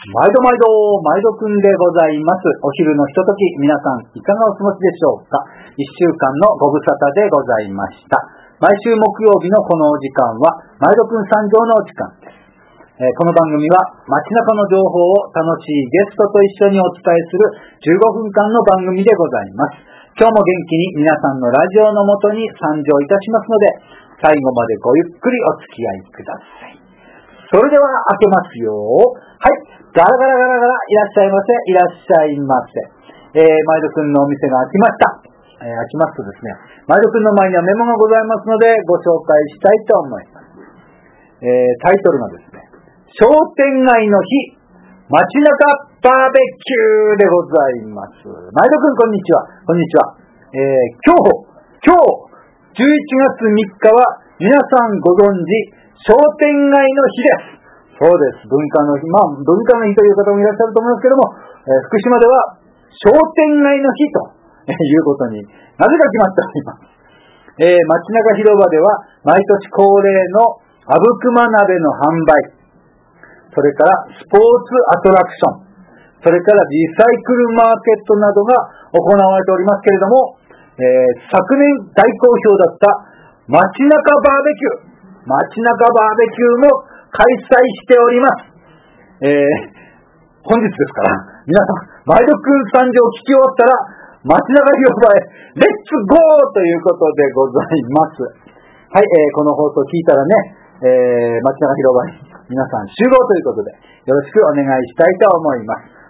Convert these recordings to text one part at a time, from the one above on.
毎度くんでございます。お昼のひととき、皆さんいかがお過ごしでしょうか。一週間のご無沙汰でございました。毎週木曜日のこのお時間は、毎度くん参上のお時間です。この番組は街中の情報を楽しいゲストと一緒にお伝えする15分間の番組でございます。今日も元気に皆さんのラジオのもとに参上いたしますので、最後までごゆっくりお付き合いください。それでは開けますよ。はい。ガラガラガラガラ、いらっしゃいませ、いらっしゃいませ。毎度くんのお店が開きました。開きますとですね、毎度くんの前にはメモがございますので、ご紹介したいと思います。タイトルがですね、商店街の日、街中バーベキューでございます。毎度くんこんにちは。こんにちは。今日、11月3日は、皆さんご存知、商店街の日です。そうです。文化の日。文化の日という方もいらっしゃると思いますけども、福島では商店街の日ということになぜか決まっております。街中広場では毎年恒例のあぶくま鍋の販売、それからスポーツアトラクション、それからリサイクルマーケットなどが行われておりますけれども、昨年大好評だった街中バーベキュー、街中バーベキューも開催しております。本日ですから、皆さん、毎度くん参上を聞き終わったら、街中広場へ、レッツゴーということでございます。はい、この放送聞いたらね、街中広場に皆さん集合ということで、よろしくお願いしたいと思います。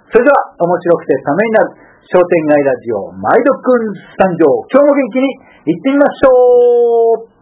それでは、面白くてためになる、商店街ラジオ、毎度くん参上、今日も元気に行ってみましょう。